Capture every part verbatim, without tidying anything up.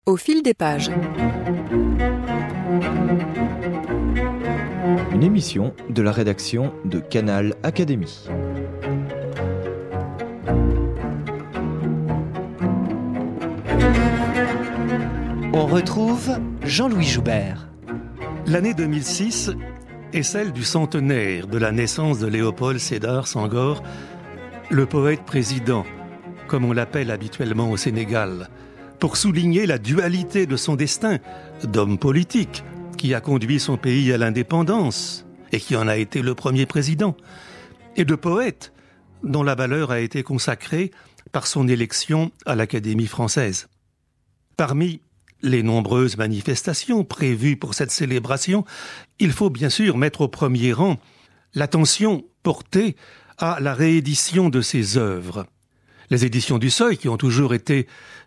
Au fil des pages. Une émission de la rédaction de Canal Académie. On retrouve Jean-Louis Joubert. L'année deux mille six est celle du centenaire de la naissance de Léopold Sédar Senghor, le poète président, comme on l'appelle habituellement au Sénégal, pour souligner la dualité de son destin d'homme politique qui a conduit son pays à l'indépendance et qui en a été le premier président, et de poète dont la valeur a été consacrée par son élection à l'Académie française. Parmi les nombreuses manifestations prévues pour cette célébration, il faut bien sûr mettre au premier rang l'attention portée à la réédition de ses œuvres. Les éditions du Seuil, qui ont toujours été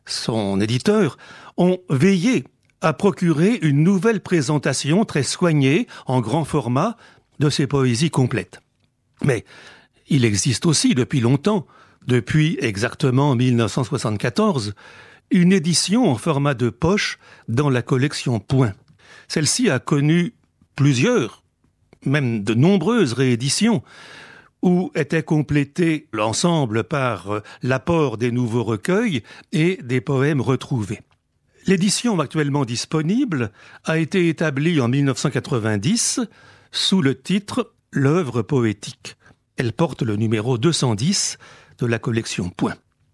son éditeur, ont veillé à procurer une nouvelle présentation très soignée, en grand format, de ses poésies complètes. Mais il existe aussi depuis longtemps, depuis exactement mille neuf cent soixante-quatorze, une édition en format de poche dans la collection Point. Celle-ci a connu plusieurs, même de nombreuses rééditions, où était complété l'ensemble par l'apport des nouveaux recueils et des poèmes retrouvés. L'édition actuellement disponible a été établie en mille neuf cent quatre-vingt-dix sous le titre « L'œuvre poétique ». Elle porte le numéro deux cent dix de la collection Point.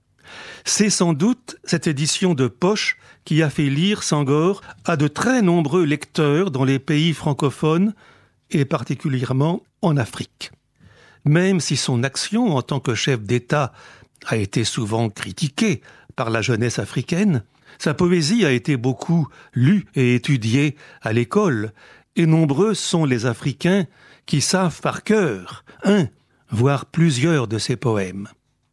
C'est sans doute cette édition de poche qui a fait lire Senghor à de très nombreux lecteurs dans les pays francophones et particulièrement en Afrique. Même si son action en tant que chef d'État a été souvent critiquée par la jeunesse africaine, sa poésie a été beaucoup lue et étudiée à l'école, et nombreux sont les Africains qui savent par cœur un, voire plusieurs de ses poèmes.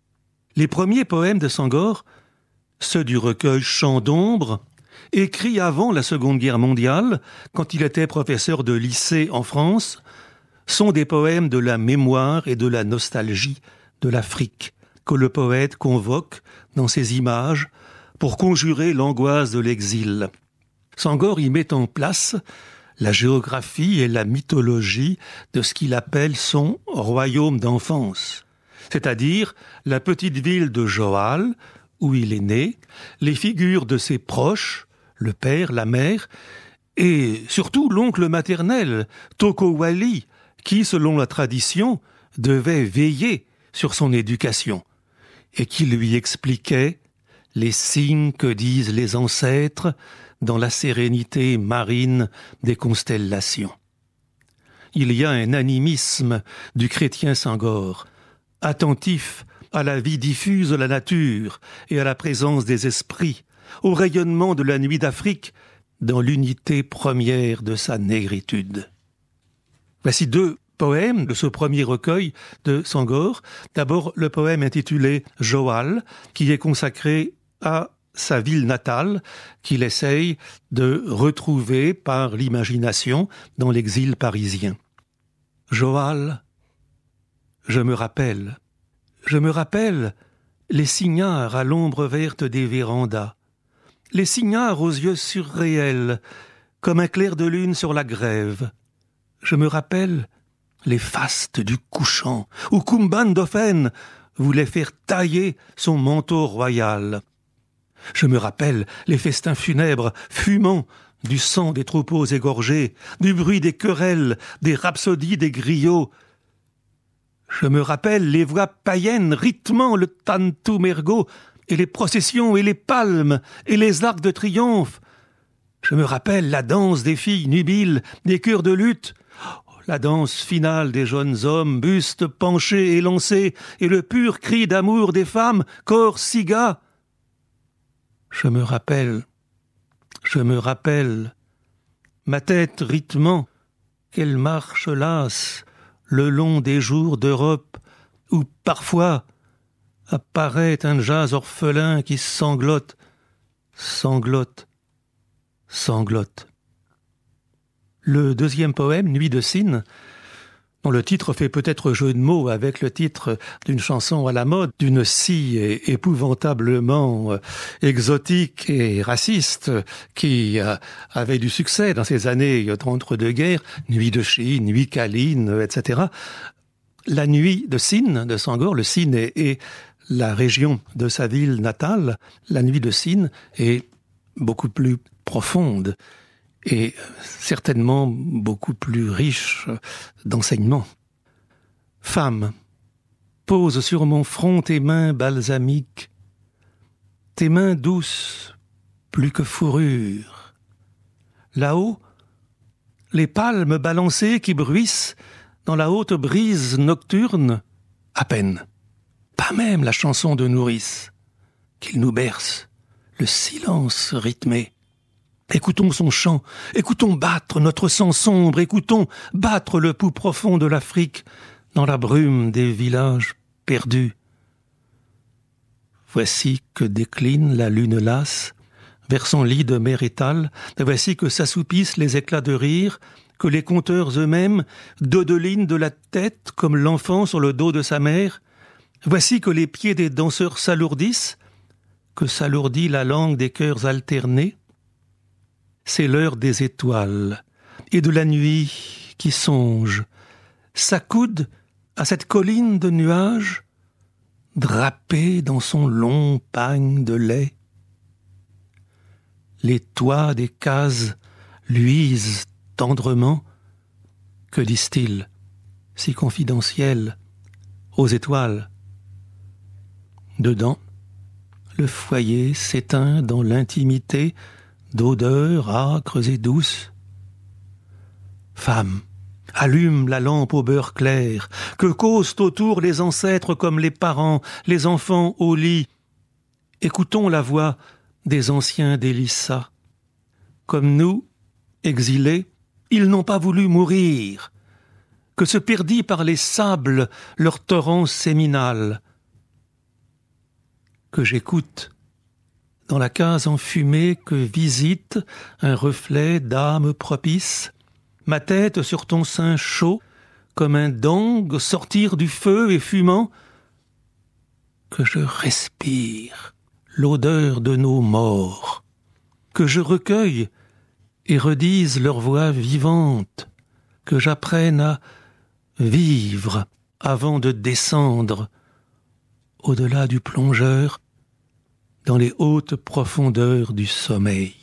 Les premiers poèmes de Senghor, ceux du recueil Chants d'ombre, écrits avant la Seconde Guerre mondiale, quand il était professeur de lycée en France, sont des poèmes de la mémoire et de la nostalgie de l'Afrique, que le poète convoque dans ses images pour conjurer l'angoisse de l'exil. Senghor y met en place la géographie et la mythologie de ce qu'il appelle son royaume d'enfance, c'est-à-dire la petite ville de Joal, où il est né, les figures de ses proches, le père, la mère, et surtout l'oncle maternel, Toko Wali, qui, selon la tradition, devait veiller sur son éducation, et qui lui expliquait les signes que disent les ancêtres dans la sérénité marine des constellations. Il y a un animisme du chrétien Senghor, attentif à la vie diffuse de la nature et à la présence des esprits, au rayonnement de la nuit d'Afrique, dans l'unité première de sa négritude. Voici deux poèmes de ce premier recueil de Senghor. D'abord, le poème intitulé « Joal », qui est consacré à sa ville natale, qu'il essaye de retrouver par l'imagination dans l'exil parisien. Joal, je me rappelle, je me rappelle les cignards à l'ombre verte des vérandas, les cignards aux yeux surréels, comme un clair de lune sur la grève. Je me rappelle les fastes du couchant, où Kumban Dauphin voulait faire tailler son manteau royal. Je me rappelle les festins funèbres fumant du sang des troupeaux égorgés, du bruit des querelles, des rhapsodies des griots. Je me rappelle les voix païennes rythmant le tantou mergo, et les processions et les palmes et les arcs de triomphe. Je me rappelle la danse des filles nubiles, des chœurs de lutte, la danse finale des jeunes hommes, bustes penchés et lancés, et le pur cri d'amour des femmes, corps si gas. Je me rappelle, je me rappelle, ma tête rythmant, qu'elle marche lasse le long des jours d'Europe, où parfois apparaît un jazz orphelin qui sanglote, sanglote, sanglote. Le deuxième poème, Nuit de cygne, dont le titre fait peut-être jeu de mots avec le titre d'une chanson à la mode, d'une scie épouvantablement exotique et raciste qui avait du succès dans ces années d'entre-deux-guerres, Nuit de Chine, Nuit câline, et cetera. La nuit de Sine, de Senghor, le Sine est, est la région de sa ville natale. La nuit de Sine est beaucoup plus profonde et certainement beaucoup plus riche d'enseignements. Femme, pose sur mon front tes mains balsamiques, tes mains douces, plus que fourrure. Là-haut, les palmes balancées qui bruissent dans la haute brise nocturne, à peine, pas même la chanson de nourrice, qu'il nous berce, le silence rythmé. Écoutons son chant, écoutons battre notre sang sombre, écoutons battre le pouls profond de l'Afrique dans la brume des villages perdus. Voici que décline la lune lasse vers son lit de mer étale, voici que s'assoupissent les éclats de rire, que les conteurs eux-mêmes dodelinent de la tête comme l'enfant sur le dos de sa mère. Voici que les pieds des danseurs s'alourdissent, que s'alourdit la langue des cœurs alternés. C'est l'heure des étoiles et de la nuit qui songe, s'accoude à cette colline de nuages, drapée dans son long pagne de lait. Les toits des cases luisent tendrement. Que disent-ils, si confidentiels, aux étoiles? Dedans, le foyer s'éteint dans l'intimité d'odeurs âcres et douces. Femme, allume la lampe au beurre clair, que causent autour les ancêtres comme les parents, les enfants au lit. Écoutons la voix des anciens d'Élissa. Comme nous, exilés, ils n'ont pas voulu mourir, que se perdit par les sables leur torrent séminal. Que j'écoute dans la case enfumée que visite un reflet d'âme propice, ma tête sur ton sein chaud, comme un dong sortir du feu et fumant, que je respire l'odeur de nos morts, que je recueille et redise leur voix vivante, que j'apprenne à vivre avant de descendre au-delà du plongeur dans les hautes profondeurs du sommeil.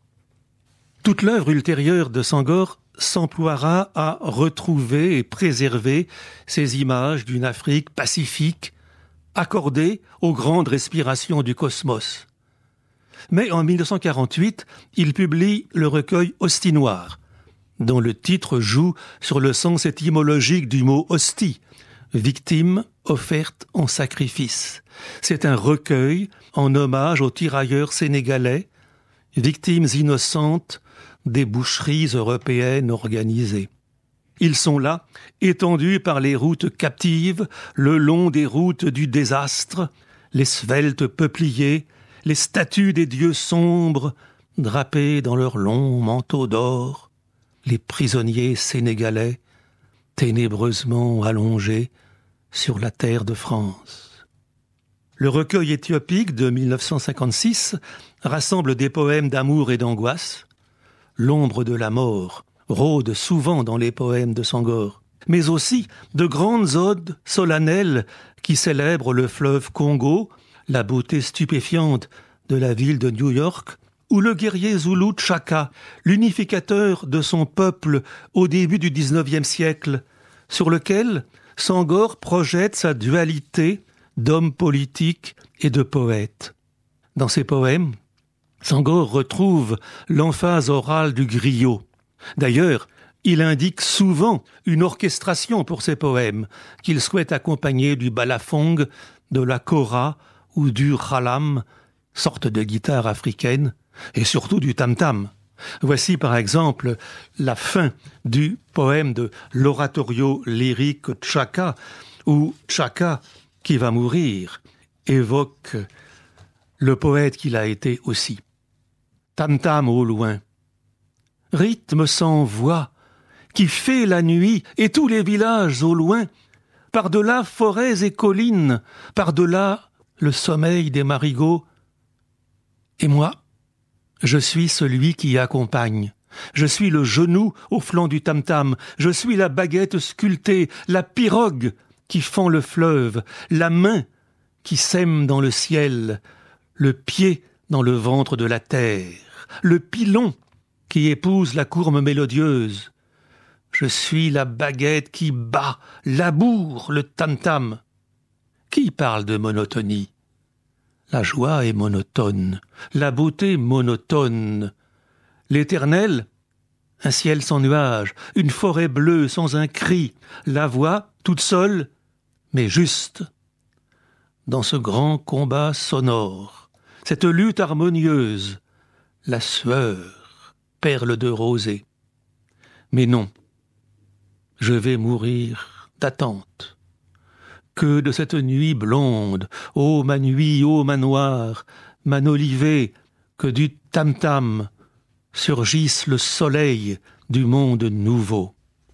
Toute l'œuvre ultérieure de Senghor s'emploiera à retrouver et préserver ces images d'une Afrique pacifique, accordée aux grandes respirations du cosmos. Mais en mille neuf cent quarante-huit, il publie le recueil Hostie Noire, dont le titre joue sur le sens étymologique du mot hostie, victime offerte en sacrifice. C'est un recueil en hommage aux tirailleurs sénégalais, victimes innocentes des boucheries européennes organisées. Ils sont là, étendus par les routes captives, le long des routes du désastre, les sveltes peupliers, les statues des dieux sombres, drapés dans leurs longs manteaux d'or, les prisonniers sénégalais, ténébreusement allongés sur la terre de France. Le recueil éthiopique de mille neuf cent cinquante-six rassemble des poèmes d'amour et d'angoisse. L'ombre de la mort rôde souvent dans les poèmes de Senghor, mais aussi de grandes odes solennelles qui célèbrent le fleuve Congo, la beauté stupéfiante de la ville de New York, ou le guerrier zoulou Tchaka, l'unificateur de son peuple au début du dix-neuvième siècle, sur lequel Senghor projette sa dualité d'homme politique et de poète. Dans ses poèmes, Senghor retrouve l'emphase orale du griot. D'ailleurs, il indique souvent une orchestration pour ses poèmes, qu'il souhaite accompagner du balafong, de la kora ou du khalam, sorte de guitare africaine, et surtout du tam-tam. Voici par exemple la fin du poème de l'oratorio lyrique Tchaka, où Tchaka, qui va mourir, évoque le poète qu'il a été aussi. Tam-tam au loin, rythme sans voix qui fait la nuit et tous les villages au loin, par-delà forêts et collines, par-delà le sommeil des marigots. Et moi, je suis celui qui accompagne. Je suis le genou au flanc du tam-tam. Je suis la baguette sculptée, la pirogue qui fend le fleuve, la main qui sème dans le ciel, le pied dans le ventre de la terre, le pilon qui épouse la courbe mélodieuse. Je suis la baguette qui bat, laboure le tam-tam. Qui parle de monotonie? La joie est monotone, la beauté monotone. L'éternel, un ciel sans nuages, une forêt bleue sans un cri, la voix toute seule, mais juste. Dans ce grand combat sonore, cette lutte harmonieuse, la sueur, perle de rosée. Mais non, je vais mourir d'attente. Que de cette nuit blonde, ô ma nuit, ô ma noire, manolivée, que du tam-tam surgisse le soleil du monde nouveau.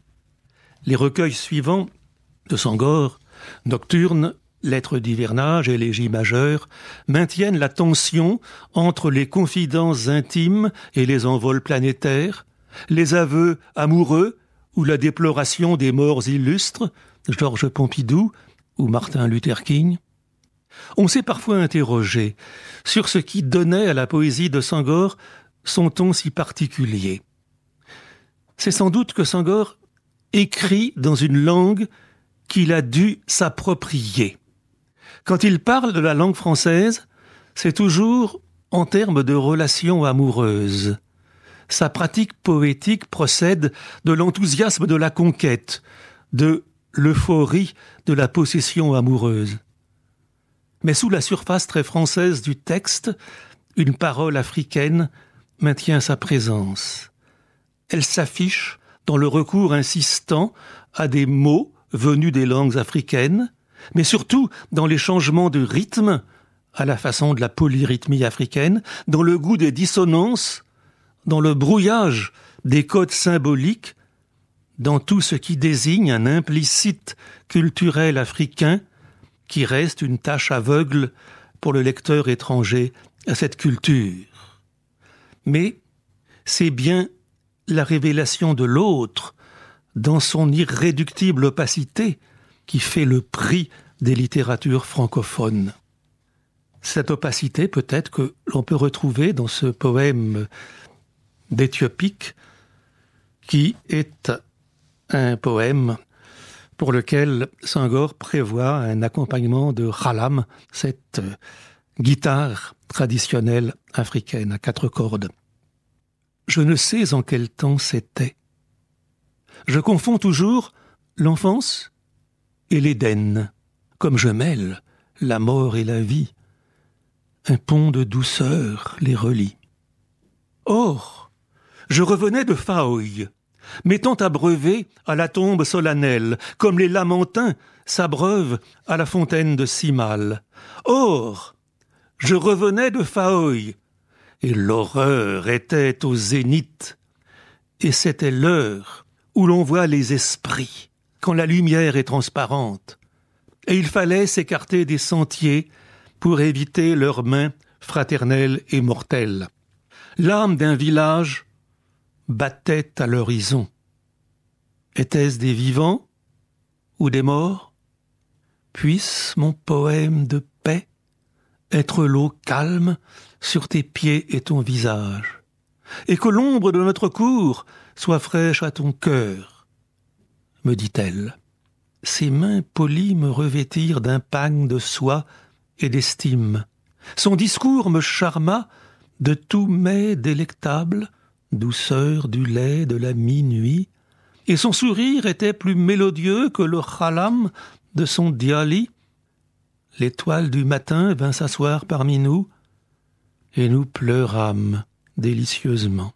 Les recueils suivants de Senghor, Nocturne, Lettres d'hivernage, Élégie majeure, maintiennent la tension entre les confidences intimes et les envols planétaires, les aveux amoureux ou la déploration des morts illustres, Georges Pompidou ou Martin Luther King. On s'est parfois interrogé sur ce qui donnait à la poésie de Senghor son ton si particulier. C'est sans doute que Senghor écrit dans une langue qu'il a dû s'approprier. Quand il parle de la langue française, c'est toujours en termes de relations amoureuses. Sa pratique poétique procède de l'enthousiasme de la conquête, de l'euphorie de la possession amoureuse. Mais sous la surface très française du texte, une parole africaine maintient sa présence. Elle s'affiche dans le recours insistant à des mots venus des langues africaines, mais surtout dans les changements de rythme, à la façon de la polyrythmie africaine, dans le goût des dissonances, dans le brouillage des codes symboliques, dans tout ce qui désigne un implicite culturel africain qui reste une tâche aveugle pour le lecteur étranger à cette culture. Mais c'est bien la révélation de l'autre, dans son irréductible opacité, qui fait le prix des littératures francophones. Cette opacité, peut-être que l'on peut retrouver dans ce poème d'Éthiopique, qui est un poème pour lequel Senghor prévoit un accompagnement de khalam, cette guitare traditionnelle africaine à quatre cordes. Je ne sais en quel temps c'était. Je confonds toujours l'enfance et l'Éden, comme je mêle la mort et la vie. Un pont de douceur les relie. Or, je revenais de Faoï, m'étant abreuvé à la tombe solennelle, comme les lamentins s'abreuvent à la fontaine de Simal. Or, je revenais de Faoï, et l'horreur était au zénith, et c'était l'heure où l'on voit les esprits, quand la lumière est transparente, et il fallait s'écarter des sentiers pour éviter leurs mains fraternelles et mortelles. L'âme d'un village battait à l'horizon. Était-ce des vivants ou des morts? Puisse mon poème de paix être l'eau calme sur tes pieds et ton visage, et que l'ombre de notre cour soit fraîche à ton cœur, me dit-elle. Ses mains polies me revêtirent d'un pagne de soie et d'estime. Son discours me charma de tout mets délectable, douceur du lait de la minuit, et son sourire était plus mélodieux que le khalam de son diali. L'étoile du matin vint s'asseoir parmi nous, et nous pleurâmes délicieusement.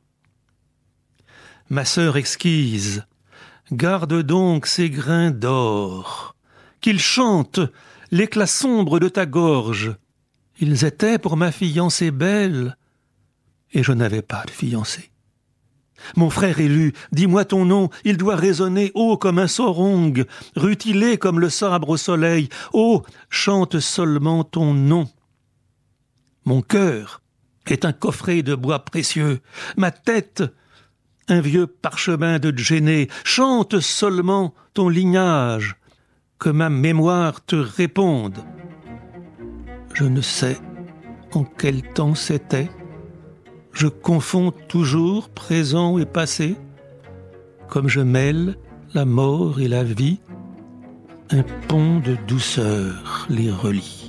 Ma sœur exquise, garde donc ces grains d'or, qu'ils chantent l'éclat sombre de ta gorge. Ils étaient pour ma fiancée belle, et je n'avais pas de fiancé. Mon frère élu, dis-moi ton nom, il doit résonner haut comme un sorong, rutilé comme le sabre au soleil. Oh, chante seulement ton nom. Mon cœur est un coffret de bois précieux, ma tête, un vieux parchemin de Djenné. Chante seulement ton lignage, que ma mémoire te réponde. Je ne sais en quel temps c'était. Je confonds toujours présent et passé, comme je mêle la mort et la vie, un pont de douceur les relie.